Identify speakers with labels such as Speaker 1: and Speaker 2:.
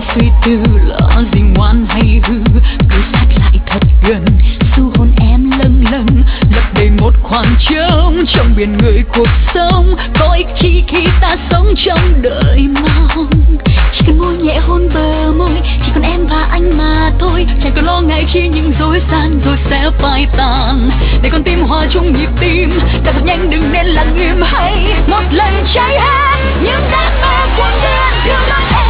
Speaker 1: suy tư lo gì ngoan hay hư, cứ sát lại thật gần, xu hôn em lâng lâng, lấp đầy một khoảng trống trong biển người cuộc sống. Có ích chi khi ta sống trong đời mong, chỉ cần môi nhẹ hôn bờ môi, chỉ còn em và anh mà thôi. Chẳng cần lo ngại khi những dối gian rồi sẽ phai tàn, để con tim hòa chung nhịp tim. Ta thật nhanh đừng nên lặng im, hay một lần cháy hết những giấc mơ cuồng điên đưa đón em